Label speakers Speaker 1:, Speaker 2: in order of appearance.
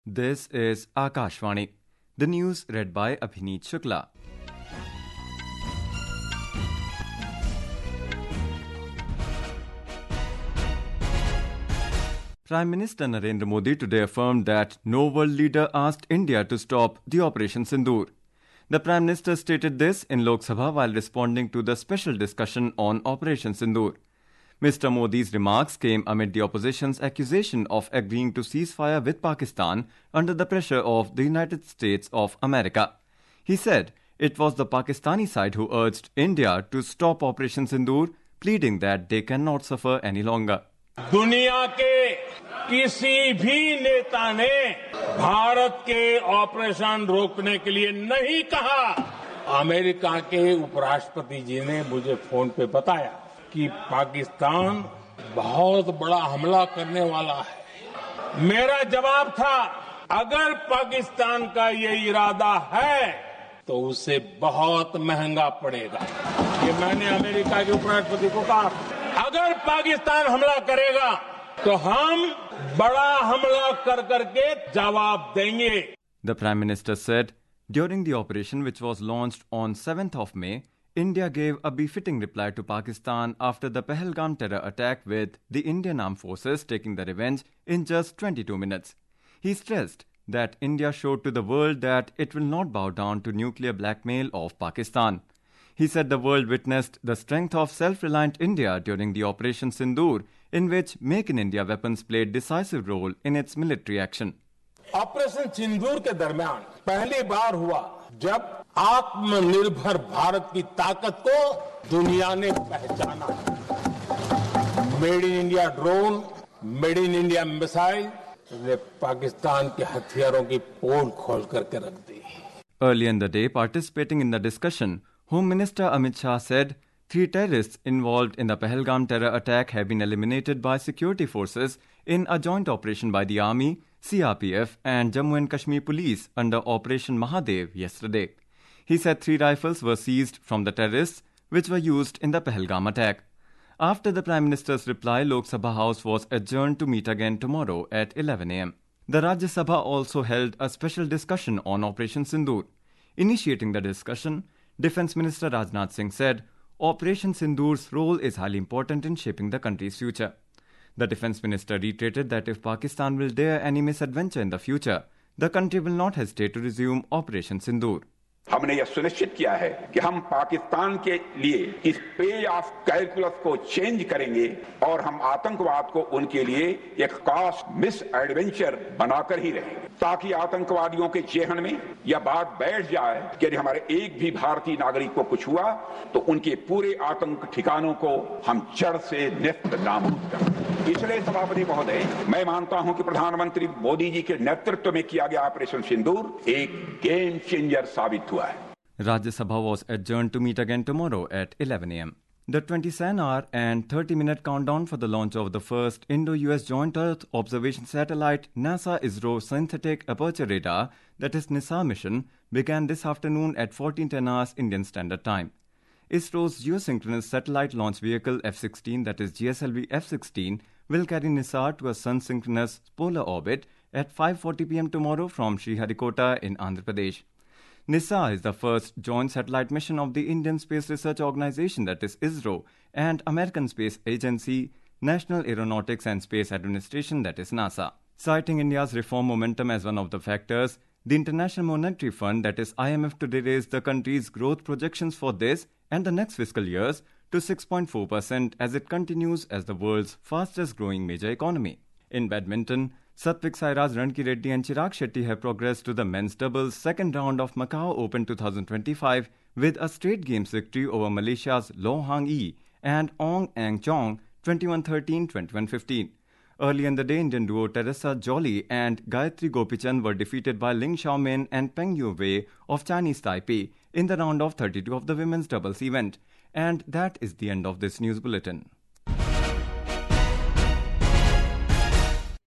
Speaker 1: This is Akashvani. The news read by Abhineet Shukla. Prime Minister Narendra Modi today affirmed that no world leader asked India to stop the Operation Sindoor. The Prime Minister stated this in Lok Sabha while responding to the special discussion on Operation Sindoor. Mr. Modi's remarks came amid the opposition's accusation of agreeing to ceasefire with Pakistan under the pressure of the United States of America. He said it was the Pakistani side who urged India to stop Operation Sindoor, pleading that they cannot suffer any longer.
Speaker 2: दुनिया के किसी भी नेता ने भारत के operation रोकने के लिए नहीं कहा। अमेरिका के उपराष्ट्रपति जी ने मुझे फोन पे बताया कि पाकिस्तान बहुत बड़ा हमला करने वाला है। मेरा जवाब था, अगर पाकिस्तान का ये इरादा है तो उसे बहुत महंगा पड़ेगा। ये मैंने अमेरिका के उपराष्ट्रपति को कहा, अगर पाकिस्तान हमला करेगा तो हम बड़ा हमला कर करके जवाब देंगे।
Speaker 1: The Prime Minister said during the operation, which was launched on 7th of May, India gave a befitting reply to Pakistan after the Pahalgam terror attack, with the Indian armed forces taking the revenge in just 22 minutes. He stressed that India showed to the world that it will not bow down to nuclear blackmail of Pakistan. He said the world witnessed the strength of self-reliant India during the Operation Sindoor, in which Make in India weapons played decisive role in its military action.
Speaker 2: Operation Sindoor के दरमियान पहली बार हुआ जब आत्मनिर्भर भारत की ताकत को दुनिया ने पहचाना। Made in India drone, made in India missile ने पाकिस्तान के हथियारों की पोल खोल करके रख दी।
Speaker 1: Early in the day, participating in the discussion, Home Minister Amit Shah said 3 terrorists involved in the Pahalgam terror attack have been eliminated by security forces in a joint operation by the Army, CRPF and Jammu and Kashmir Police under Operation Mahadev yesterday. He said 3 rifles were seized from the terrorists which were used in the Pahalgam attack. After the Prime Minister's reply, Lok Sabha House was adjourned to meet again tomorrow at 11 am. The Rajya Sabha also held a special discussion on Operation Sindoor. Initiating the discussion, Defence Minister Rajnath Singh said Operation Sindoor's role is highly important in shaping the country's future. The Defence Minister reiterated that if Pakistan will dare any misadventure in the future, the country will not hesitate to resume Operation Sindoor.
Speaker 3: हमने यह सुनिश्चित किया है कि हम पाकिस्तान के लिए इस पे ऑफ कैलकुलस को चेंज करेंगे और हम आतंकवाद को उनके लिए एक कॉस्ट मिस एडवेंचर बनाकर ही रहेंगे, ताकि आतंकवादियों के जेहन में यह बात बैठ जाए कि यदि हमारे एक भी भारतीय नागरिक को कुछ हुआ तो उनके पूरे आतंक ठिकानों को हम जड़ से नेस्त नाबूद करें। इसलिए सभापति महोदय, मैं मानता हूं कि प्रधानमंत्री मोदी जी के नेतृत्व में किया गया ऑपरेशन सिंदूर एक गेम चेंजर साबित हुआ है।
Speaker 1: Rajya Sabha was adjourned to meet again tomorrow at 11 am. The 27-hour and 30-minute countdown for the launch of the first Indo-US Joint Earth Observation Satellite NASA-ISRO Synthetic Aperture Radar, that is NISA mission, began this afternoon at 14:10 hours Indian Standard Time. ISRO's geosynchronous satellite launch vehicle F-16, that is GSLV F-16, will carry NISA to a sun-synchronous polar orbit at 5:40 p.m. tomorrow from Sriharikota in Andhra Pradesh. NISA is the first joint satellite mission of the Indian Space Research Organization, that is ISRO, and American Space Agency, National Aeronautics and Space Administration, that is NASA. Citing India's reform momentum as one of the factors, the International Monetary Fund, that is IMF, today raised the country's growth projections for this and the next fiscal years to 6.4% as it continues as the world's fastest growing major economy. In badminton, Satvik Sairaj Rankireddy and Chirag Shetty have progressed to the men's doubles second round of Macau Open 2025 with a straight games victory over Malaysia's Loh Hang Yi and Ong Ang Chong 21-13, 21-15. Early in the day, Indian duo Teresa Jolie and Gayatri Gopichand were defeated by Ling Xiaomin and Peng Yue of Chinese Taipei in the round of 32 of the women's doubles event. And that is the end of this news bulletin.